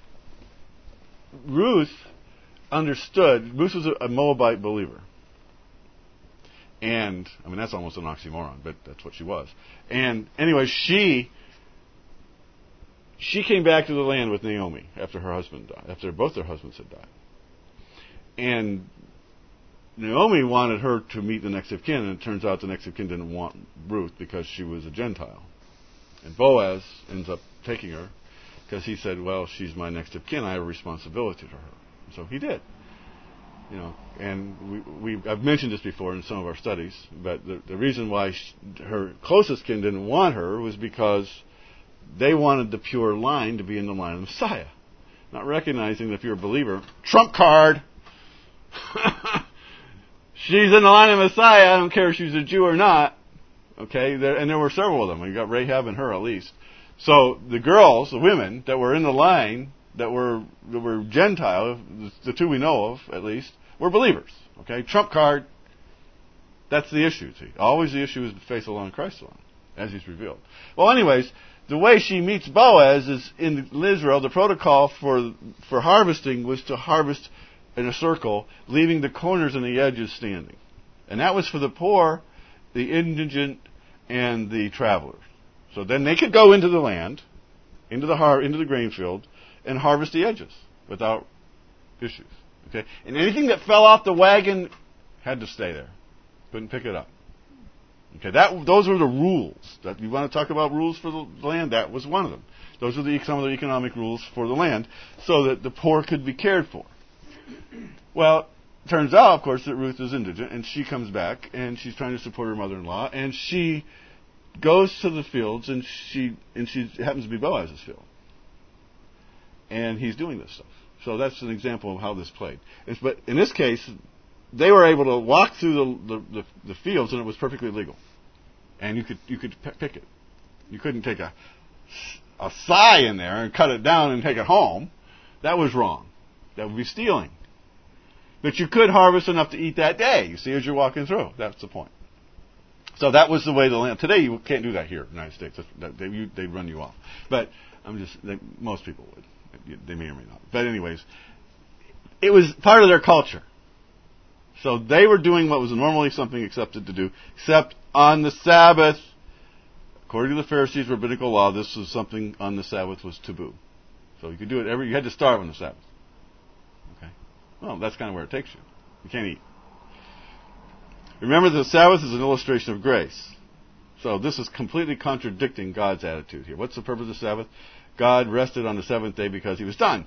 Ruth understood. Ruth was a Moabite believer. And, I mean, that's almost an oxymoron, but that's what she was. And, anyway, she she came back to the land with Naomi after her husband died, after both their husbands had died. And Naomi wanted her to meet the next of kin, and it turns out the next of kin didn't want Ruth because she was a Gentile. And Boaz ends up taking her because he said, well, she's my next of kin, I have a responsibility to her. So he did. You know, and we, we I've mentioned this before in some of our studies, but the, the reason why she, her closest kin didn't want her was because they wanted the pure line to be in the line of the Messiah, not recognizing that if you're a believer, trump card, She's in the line of Messiah. I don't care if she's a Jew or not. Okay, there, and there were several of them. You got Rahab and her at least. So the girls, the women that were in the line, that were that were Gentile, the two we know of at least, were believers. Okay, trump card. That's the issue. See, always the issue is faith alone, Christ alone, as He's revealed. Well, anyways, the way she meets Boaz is in Israel. The protocol for for harvesting was to harvest in a circle, leaving the corners and the edges standing, and that was for the poor, the indigent, and the travelers. So then they could go into the land, into the har- into the grain field, and harvest the edges without issues. Okay, and anything that fell off the wagon had to stay there. Couldn't pick it up. Okay, that those were the rules. That you want to talk about rules for the land? That was one of them. Those are the some of the economic rules for the land, so that the poor could be cared for. Well, it turns out, of course, that Ruth is indigent, and she comes back, and she's trying to support her mother-in-law, and she goes to the fields, and she and she happens to be Boaz's field, and he's doing this stuff. So that's an example of how this played. It's, but in this case, they were able to walk through the, the, the, the fields, and it was perfectly legal, and you could you could pick it. You couldn't take a a sigh in there and cut it down and take it home. That was wrong. That would be stealing. But you could harvest enough to eat that day. You see, as you're walking through. That's the point. So that was the way the land. Today you can't do that here in the United States. They, you, they'd run you off. But I'm just they, most people would. They may or may not. But anyways, it was part of their culture. So they were doing what was normally something accepted to do, except on the Sabbath. According to the Pharisees' rabbinical law, this was something on the Sabbath was taboo. So you could do it every. You had to starve on the Sabbath. Okay. Well, that's kind of where it takes you. You can't eat. Remember, the Sabbath is an illustration of grace. So this is completely contradicting God's attitude here. What's the purpose of the Sabbath? God rested on the seventh day because He was done.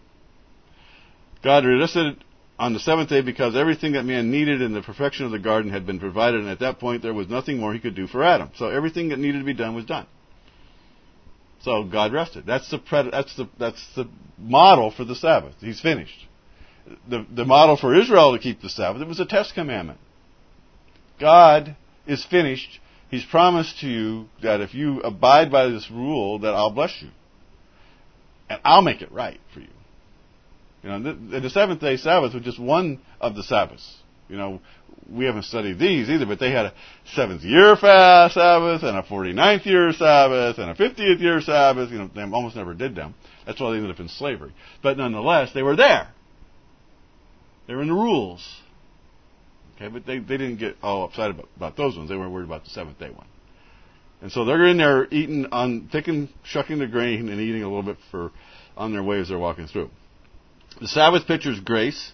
God rested on the seventh day because everything that man needed in the perfection of the garden had been provided, and at that point there was nothing more He could do for Adam. So everything that needed to be done was done. So God rested. That's the pred- that's the that's the model for the Sabbath. He's finished. The the model for Israel to keep the Sabbath, it was a test commandment. God is finished. He's promised to you that if you abide by this rule, that I'll bless you. And I'll make it right for you. You know, the, the seventh day Sabbath was just one of the Sabbaths. You know, we haven't studied these either, but they had a seventh year fast Sabbath, and a forty-ninth year Sabbath, and a fiftieth year Sabbath. You know, they almost never did them. That's why they ended up in slavery. But nonetheless, they were there. They were in the rules. Okay, but they, they didn't get all upset about, about those ones. They weren't worried about the seventh day one. And so they're in there eating, on picking, shucking the grain and eating a little bit for on their way as they're walking through. The Sabbath pictures grace.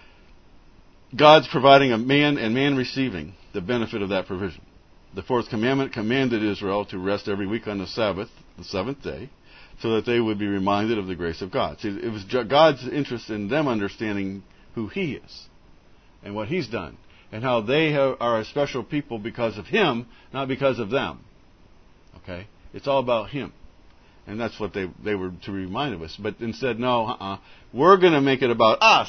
God's providing a man and man receiving the benefit of that provision. The fourth commandment commanded Israel to rest every week on the Sabbath, the seventh day, so that they would be reminded of the grace of God. See, it was God's interest in them understanding who He is and what He's done, and how they have, are a special people because of Him, not because of them. Okay? It's all about Him. And that's what they, they were to remind us. But instead, no, uh-uh, we're going to make it about us.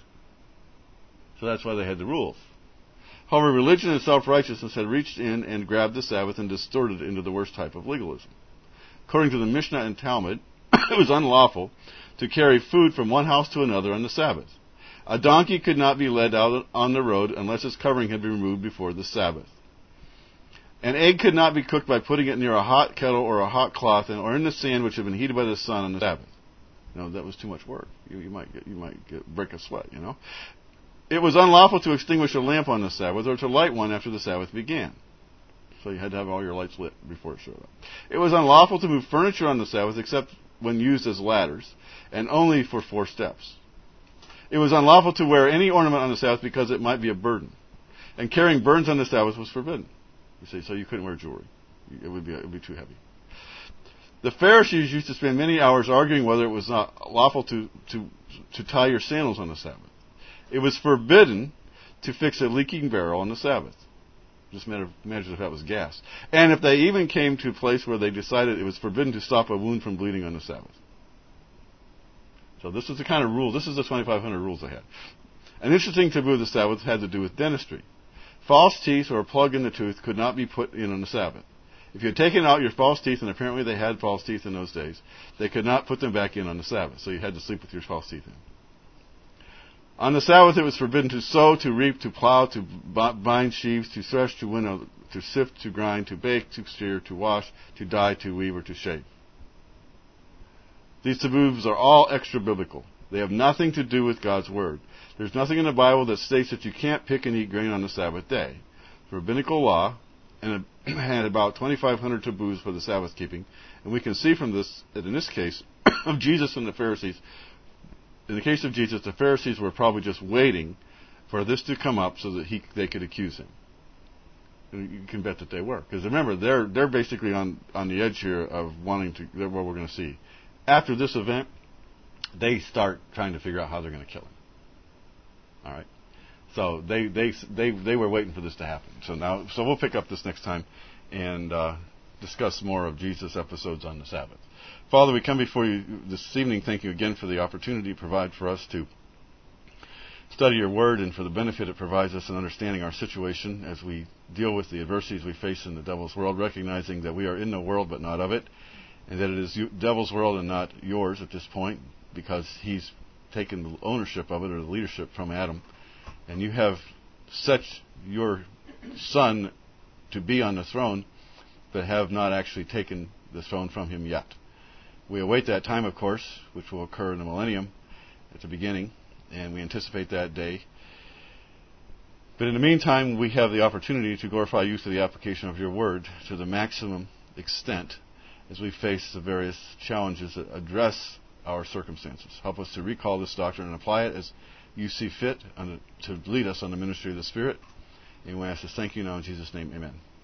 So that's why they had the rules. However, religion and self-righteousness had reached in and grabbed the Sabbath and distorted it into the worst type of legalism. According to the Mishnah and Talmud, it was unlawful to carry food from one house to another on the Sabbath. A donkey could not be led out on the road unless its covering had been removed before the Sabbath. An egg could not be cooked by putting it near a hot kettle or a hot cloth, and, or in the sand which had been heated by the sun on the Sabbath. You know, that was too much work. You, you might get, you might get, break a sweat. You know, it was unlawful to extinguish a lamp on the Sabbath or to light one after the Sabbath began. So you had to have all your lights lit before it showed up. It was unlawful to move furniture on the Sabbath except when used as ladders, and only for four steps. It was unlawful to wear any ornament on the Sabbath because it might be a burden. And carrying burdens on the Sabbath was forbidden. You see, so you couldn't wear jewelry. It would be, it would be too heavy. The Pharisees used to spend many hours arguing whether it was not lawful to, to, to tie your sandals on the Sabbath. It was forbidden to fix a leaking barrel on the Sabbath. Just imagine if that was gas. And if they even came to a place where they decided it was forbidden to stop a wound from bleeding on the Sabbath. So this is the kind of rule. This is the twenty-five hundred rules they had. An interesting taboo of the Sabbath had to do with dentistry. False teeth or a plug in the tooth could not be put in on the Sabbath. If you had taken out your false teeth, and apparently they had false teeth in those days, they could not put them back in on the Sabbath, so you had to sleep with your false teeth in. On the Sabbath, it was forbidden to sow, to reap, to plow, to bind sheaves, to thresh, to winnow, to sift, to grind, to bake, to steer, to wash, to dye, to weave, or to shave. These taboos are all extra-biblical. They have nothing to do with God's Word. There's nothing in the Bible that states that you can't pick and eat grain on the Sabbath day. The rabbinical law and had about twenty-five hundred taboos for the Sabbath keeping, and we can see from this that in this case of Jesus and the Pharisees, in the case of Jesus, the Pharisees were probably just waiting for this to come up so that he, they could accuse him. And you can bet that they were, because remember, they're they're basically on on the edge here of wanting to. They're what we're going to see after this event. They start trying to figure out how they're going to kill him. All right. So they, they they they were waiting for this to happen. So now, so we'll pick up this next time and uh, discuss more of Jesus' episodes on the Sabbath. Father, we come before you this evening. Thank you again for the opportunity you provide for us to study your Word and for the benefit it provides us in understanding our situation as we deal with the adversities we face in the devil's world, recognizing that we are in the world but not of it, and that it is the devil's world and not yours at this point, because he's taken the ownership of it or the leadership from Adam. And you have set your Son to be on the throne, but have not actually taken the throne from him yet. We await that time, of course, which will occur in the millennium at the beginning, and we anticipate that day. But in the meantime, we have the opportunity to glorify you through the application of your Word to the maximum extent as we face the various challenges that address our circumstances. Help us to recall this doctrine and apply it as you see fit to lead us on the ministry of the Spirit. And we ask this, thank you now in Jesus' name, amen.